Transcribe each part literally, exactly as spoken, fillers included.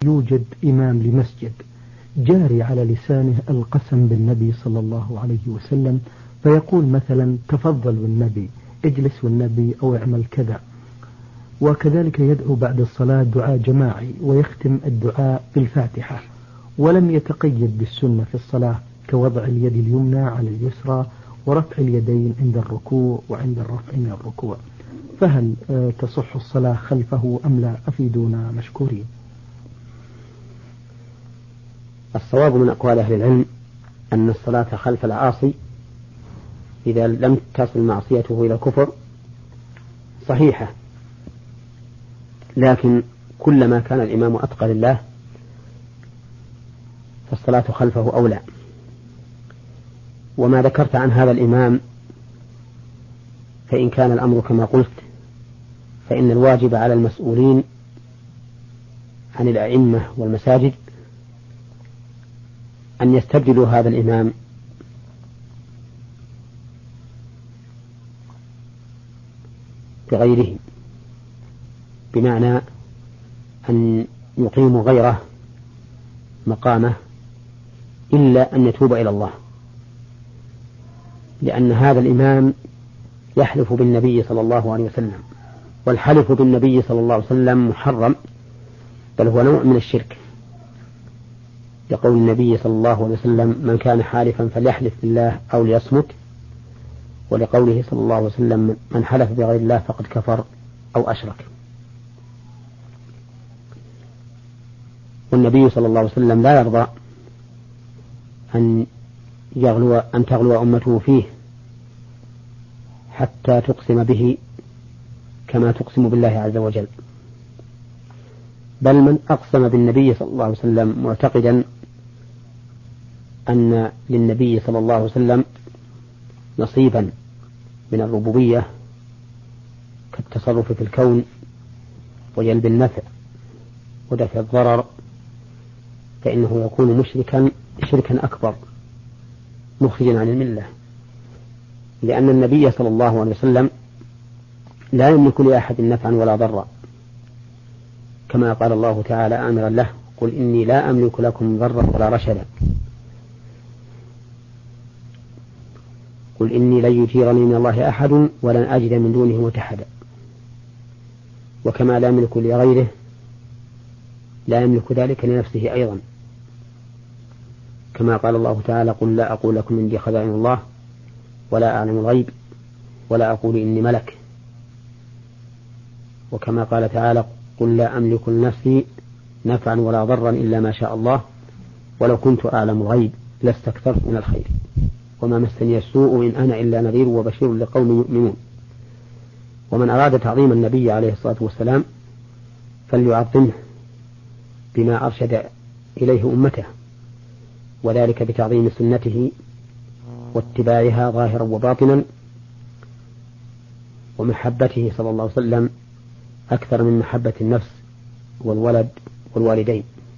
يوجد إمام لمسجد جاري على لسانه القسم بالنبي صلى الله عليه وسلم، فيقول مثلا تفضل بالنبي، اجلس والنبي، أو اعمل كذا. وكذلك يدعو بعد الصلاة دعاء جماعي ويختم الدعاء بالفاتحة، ولم يتقيد بالسنة في الصلاة كوضع اليد اليمنى على اليسرى ورفع اليدين عند الركوع وعند الرفع من الركوع. فهل تصح الصلاة خلفه أم لا؟ أفيدونا مشكورين. الصواب من أقوال أهل العلم أن الصلاة خلف العاصي إذا لم تصل معصيته إلى الكفر صحيحة، لكن كلما كان الإمام أتقى لله فالصلاة خلفه أولى. وما ذكرت عن هذا الإمام فإن كان الأمر كما قلت فإن الواجب على المسؤولين عن الأئمة والمساجد أن يستبدلوا هذا الإمام بغيره، بمعنى أن يقيموا غيره مقامه إلا أن يتوب إلى الله، لأن هذا الإمام يحلف بالنبي صلى الله عليه وسلم، والحلف بالنبي صلى الله عليه وسلم محرم، بل هو نوع من الشرك، يقول النبي صلى الله عليه وسلم من كان حالفا فليحلف بالله أو ليصمت، ولقوله صلى الله عليه وسلم من حلف بغير الله فقد كفر أو أشرك. والنبي صلى الله عليه وسلم لا يرضى أن يغلو أن تغلو أمته فيه حتى تقسم به كما تقسم بالله عز وجل، بل من أقسم بالنبي صلى الله عليه وسلم معتقدا أن للنبي صلى الله عليه وسلم نصيبا من الربوبية كالتصرف في الكون وجلب النفع ودفع الضرر، فإنه يكون مشركا شركا أكبر مخرجا عن الملة، لأن النبي صلى الله عليه وسلم لا يملك لأحد نفعا ولا ضرا، كما قال الله تعالى آمرا له قل إني لا أملك لكم ضرا ولا رشدا، قل إني لن يجيرني من الله أحد ولن أجد من دونه ملتحدا. وكما لا يملك لغيره لا يملك ذلك لنفسه أيضا، كما قال الله تعالى قل لا أقول لكم عندي خزائن الله ولا أعلم الغيب ولا أقول إني ملك، وكما قال تعالى قل لا أملك لنفسي نفعا ولا ضرا إلا ما شاء الله ولو كنت أعلم الغيب لاستكثرت من الخير وما مسني السوء إن أنا إلا نذير وبشير لقوم يؤمنون. ومن أراد تعظيم النبي عليه الصلاة والسلام فليعظمه بما أرشد إليه أمته، وذلك بتعظيم سنته واتباعها ظاهرا وباطنا، ومحبته صلى الله عليه وسلم أكثر من محبة النفس والولد والوالدين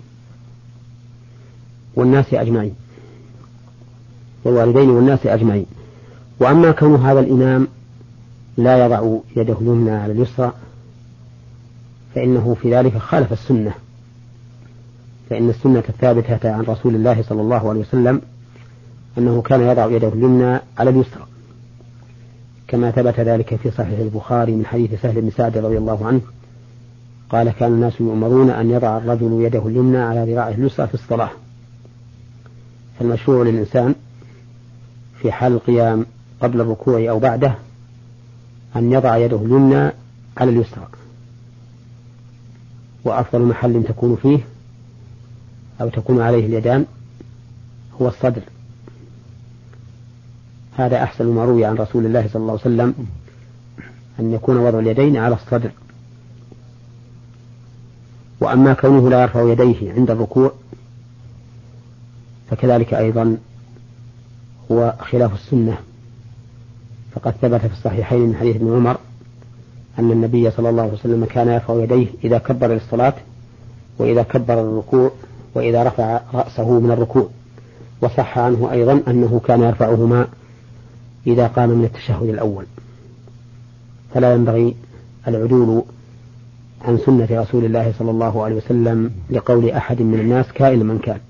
والناس أجمعين والوالدين والناس أجمعين. وأما كون هذا الإمام لا يضع يده اليمنى على اليسرى فإنه في ذلك خالف السنة، فإن السنة الثابتة عن رسول الله صلى الله عليه وسلم أنه كان يضع يده اليمنى على اليسرى، كما ثبت ذلك في صحيح البخاري من حديث سهل بن سعد رضي الله عنه قال كان الناس يؤمرون أن يضع الرجل يده اليمنى على ذراعه اليسرى في الصلاة، فالمشروع للإنسان في حال القيام قبل الركوع أو بعده أن يضع يده اليمنى على اليسرى، وأفضل محل تكون فيه أو تكون عليه اليدان هو الصدر، هذا أحسن ما روي عن رسول الله صلى الله عليه وسلم أن يكون وضع اليدين على الصدر. وأما كونه لا يرفع يديه عند الركوع فكذلك أيضا هو خلاف السنة، فقد ثبت في الصحيحين من حديث ابن عمر أن النبي صلى الله عليه وسلم كان يرفع يديه إذا كبر للصلاة وإذا كبر الركوع وإذا رفع رأسه من الركوع، وصح عنه أيضا أنه كان يرفعهما إذا قام من التشهد الأول، فلا ينبغي العدول عن سنة رسول الله صلى الله عليه وسلم لقول أحد من الناس كائن من كان.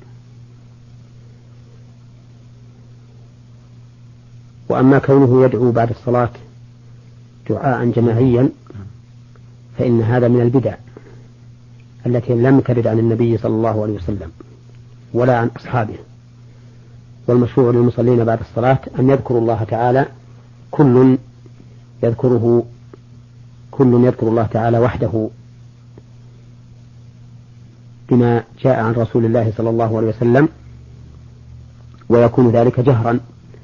وأما كونه يدعو بعد الصلاة دعاء جماعيا فإن هذا من البدع التي لم ترد عن النبي صلى الله عليه وسلم ولا عن أصحابه. والمشروع للمصلين بعد الصلاة أن يذكروا الله تعالى، كل يذكره كل يذكر الله تعالى وحده بما جاء عن رسول الله صلى الله عليه وسلم، ويكون ذلك جهرا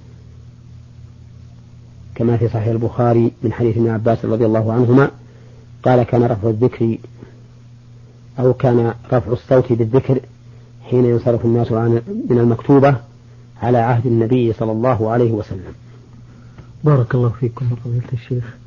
كما في صحيح البخاري من حديث ابن عباس رضي الله عنهما قال كان رفع الذكر أو كان رفع الصوت بالذكر حين ينصرف الناس من المكتوبة على عهد النبي صلى الله عليه وسلم. بارك الله فيكم فضيلة الشيخ.